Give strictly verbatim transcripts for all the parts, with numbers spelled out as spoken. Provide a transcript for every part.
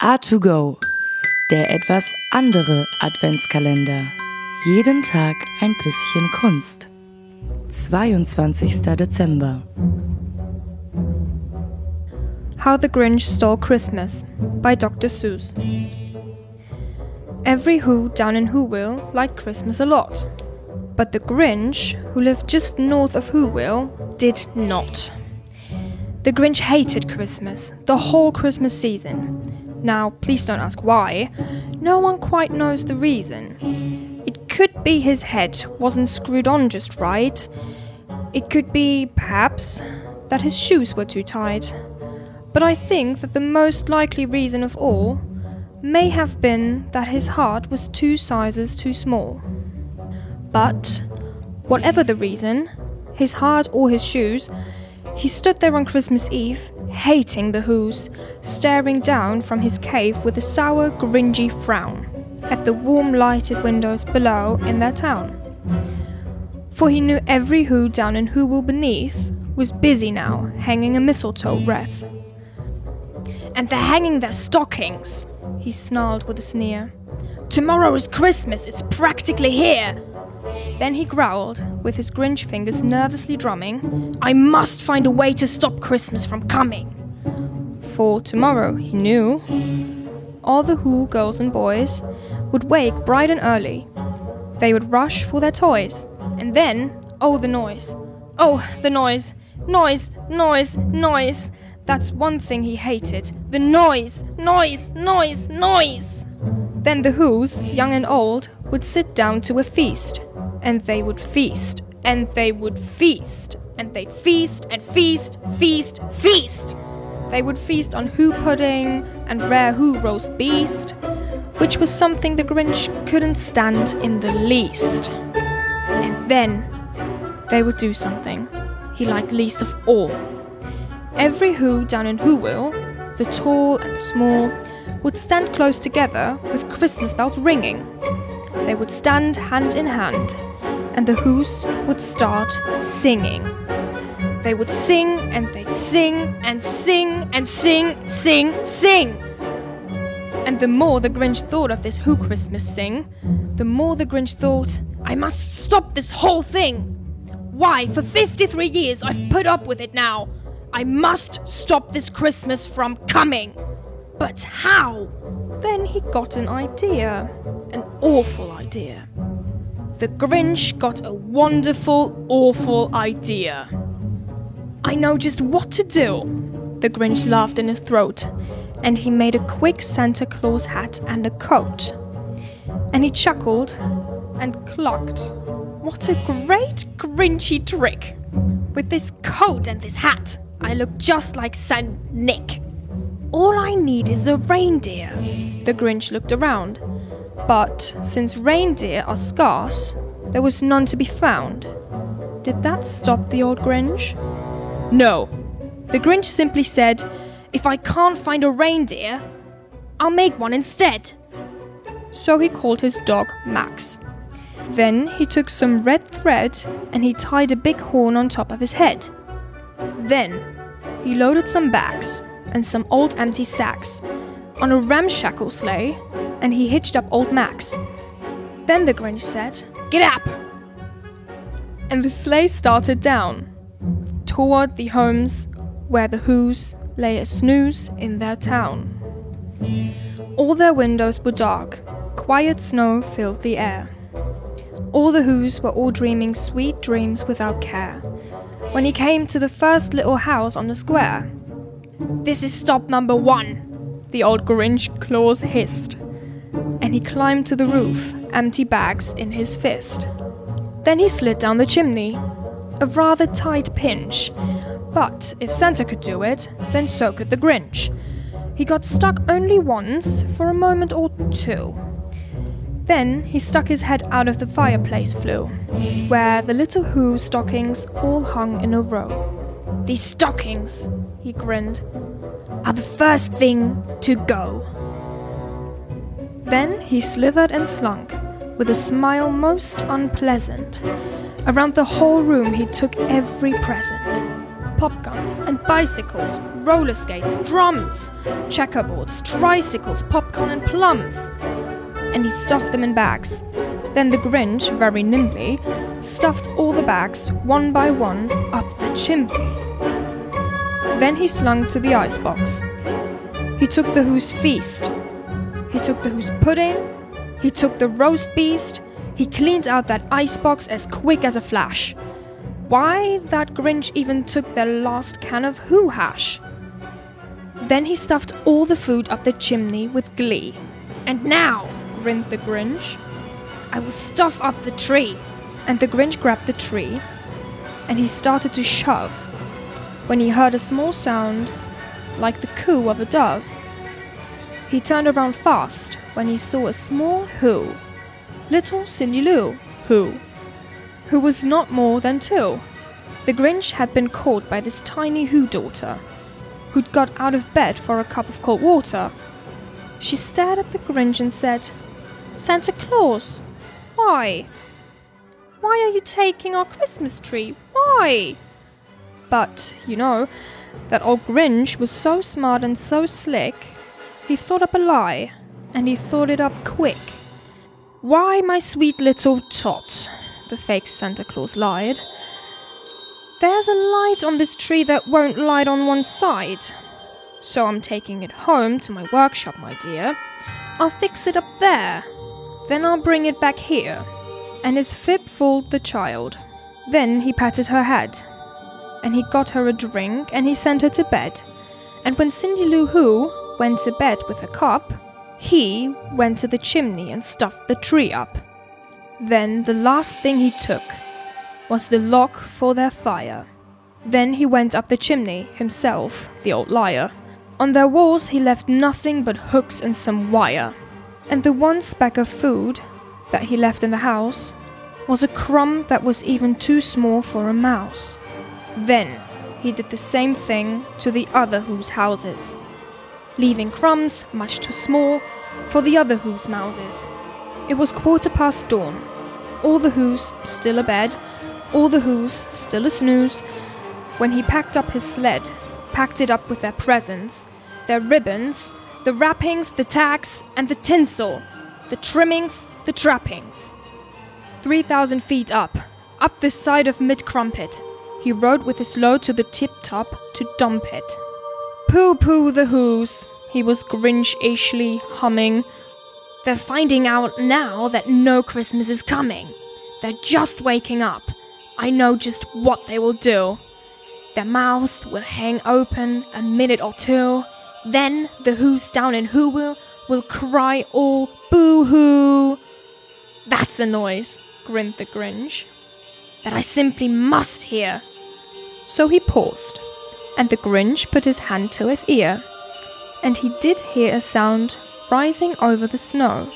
A to go, der etwas andere Adventskalender. Jeden Tag ein bisschen Kunst. zweiundzwanzigster Dezember. How the Grinch Stole Christmas by Doctor Seuss. Every Who down in Whoville liked Christmas a lot, but the Grinch, who lived just north of Whoville, did not. The Grinch hated Christmas, the whole Christmas season. Now, please don't ask why. No one quite knows the reason. It could be his head wasn't screwed on just right. It could be, perhaps, that his shoes were too tight. But I think that the most likely reason of all may have been that his heart was two sizes too small. But, whatever the reason, his heart or his shoes, he stood there on Christmas Eve, hating the Whos, staring down from his cave with a sour, gringy frown at the warm lighted windows below in their town. For he knew every Who down in Whoville beneath was busy now, hanging a mistletoe wreath. "And they're hanging their stockings," he snarled with a sneer. "Tomorrow is Christmas, it's practically here." Then he growled, with his Grinch fingers nervously drumming, "I must find a way to stop Christmas from coming." For tomorrow, he knew, all the Who girls and boys would wake bright and early. They would rush for their toys, and then, oh the noise. Oh, the noise, noise, noise, noise. That's one thing he hated, the noise, noise, noise, noise. Then the Whos, young and old, would sit down to a feast. And they would feast, and they would feast, and they'd feast, and feast, feast, feast. They would feast on Who pudding and rare Who roast beast, which was something the Grinch couldn't stand in the least. And then they would do something he liked least of all. Every Who down in Whoville, the tall and the small, would stand close together with Christmas bells ringing. They would stand hand in hand, and the Whos would start singing. They would sing, and they'd sing, and sing, and sing, sing, sing. And the more the Grinch thought of this Who Christmas sing, the more the Grinch thought, "I must stop this whole thing. Why, for fifty-three years I've put up with it now. I must stop this Christmas from coming. But how?" Then he got an idea, an awful idea. The Grinch got a wonderful, awful idea. "I know just what to do." The Grinch laughed in his throat, and he made a quick Santa Claus hat and a coat. And he chuckled and clucked. "What a great Grinchy trick! With this coat and this hat, I look just like Saint Nick. All I need is a reindeer." The Grinch looked around. But since reindeer are scarce, there was none to be found. Did that stop the old Grinch? No. The Grinch simply said, "If I can't find a reindeer, I'll make one instead." So he called his dog Max. Then he took some red thread and he tied a big horn on top of his head. Then he loaded some bags and some old empty sacks on a ramshackle sleigh, and he hitched up old Max. Then the Grinch said, "Get up!" And the sleigh started down, toward the homes where the Whos lay a snooze in their town. All their windows were dark, quiet snow filled the air. All the Whos were all dreaming sweet dreams without care. When he came to the first little house on the square, "This is stop number one," the old Grinch Claus hissed. And he climbed to the roof, empty bags in his fist. Then he slid down the chimney, a rather tight pinch. But if Santa could do it, then so could the Grinch. He got stuck only once, for a moment or two. Then he stuck his head out of the fireplace flue, where the little Who stockings all hung in a row. "These stockings," he grinned, "are the first thing to go." Then he slithered and slunk, with a smile most unpleasant. Around the whole room he took every present. pop guns and bicycles, roller skates, drums, checkerboards, tricycles, popcorn and plums. And he stuffed them in bags. Then the Grinch, very nimbly, stuffed all the bags, one by one, up the chimney. Then he slunk to the icebox. He took the Who's feast. He took the Who's pudding. He took the roast beast. He cleaned out that icebox as quick as a flash. Why that Grinch even took their last can of Who hash. Then he stuffed all the food up the chimney with glee. And now, grinned the Grinch, I will stuff up the tree. And the Grinch grabbed the tree, and he started to shove, when he heard a small sound like the coo of a dove. He turned around fast when he saw a small Who, little Cindy Lou Who, who was not more than two. The Grinch had been caught by this tiny Who daughter, who'd got out of bed for a cup of cold water. She stared at the Grinch and said, Santa Claus, why? Why are you taking our Christmas tree? Why? But, you know, that old Grinch was so smart and so slick, he thought up a lie, and he thought it up quick. Why, my sweet little tot, the fake Santa Claus lied. There's a light on this tree that won't light on one side. So I'm taking it home to my workshop, my dear. I'll fix it up there. Then I'll bring it back here. And his fib fooled the child. Then he patted her head. And he got her a drink and he sent her to bed. And when Cindy Lou Who went to bed with a cup, he went to the chimney and stuffed the tree up. Then the last thing he took was the log for their fire. Then he went up the chimney himself, the old liar. On their walls he left nothing but hooks and some wire. And the one speck of food that he left in the house was a crumb that was even too small for a mouse. Then he did the same thing to the other Who's houses, leaving crumbs much too small for the other Who's mouses. It was quarter past dawn. All the Who's still abed, all the Who's still a snooze, when he packed up his sled, packed it up with their presents, their ribbons, the wrappings, the tacks, and the tinsel, the trimmings, the trappings. Three thousand feet up, up the side of Mid-Crumpet, he rode with his load to the tip-top to dump it. Pooh-pooh the Who's, he was Grinch-ishly humming. They're finding out now that no Christmas is coming. They're just waking up. I know just what they will do. Their mouths will hang open a minute or two. Then the Who's down in Whoville will cry all boo-hoo. That's a noise, grinned the Grinch, that I simply must hear. So he paused, and the Grinch put his hand to his ear, and he did hear a sound rising over the snow.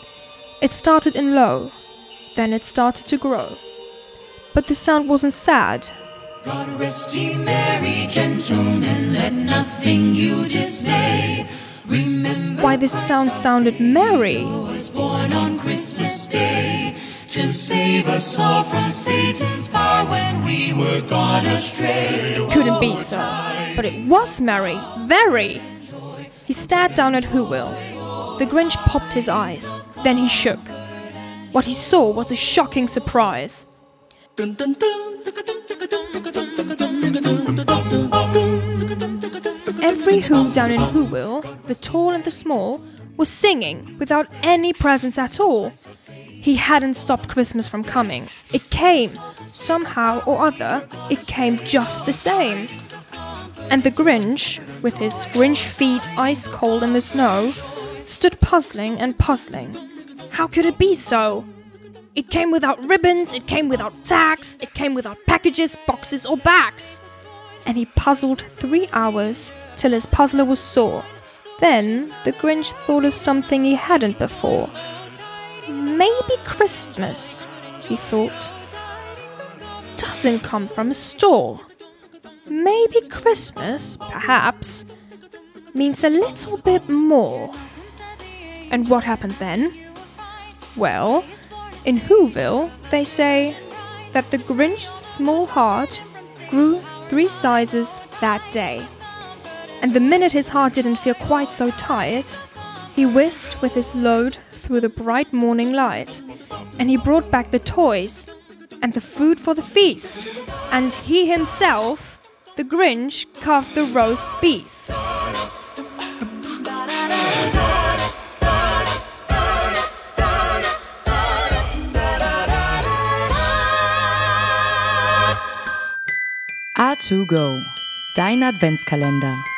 It started in low, then it started to grow. But the sound wasn't sad. God rest ye merry gentlemen, let nothing you dismay. Remember Why, this sound sounded merry. was born on Christmas Day to save us all from Satan's power when we were gone astray. It couldn't be so, but it was merry, very. He stared down at Whoville. The Grinch popped his eyes, then he shook. What he saw was a shocking surprise. Every Who down in Whoville, the tall and the small, was singing without any presents at all. He hadn't stopped Christmas from coming. It came, somehow or other, it came just the same. And the Grinch, with his Grinch feet ice cold in the snow, stood puzzling and puzzling. How could it be so? It came without ribbons, it came without tacks, it came without packages, boxes or bags. And he puzzled three hours till his puzzler was sore. Then the Grinch thought of something he hadn't before. Maybe Christmas, he thought, doesn't come from a store. Maybe Christmas, perhaps, means a little bit more. And what happened then? Well, in Whoville, they say that the Grinch's small heart grew three sizes that day. And the minute his heart didn't feel quite so tired, he whisked with his load through the bright morning light, and he brought back the toys and the food for the feast, and he himself, the Grinch, carved the roast beast. A to Go, dein Adventskalender.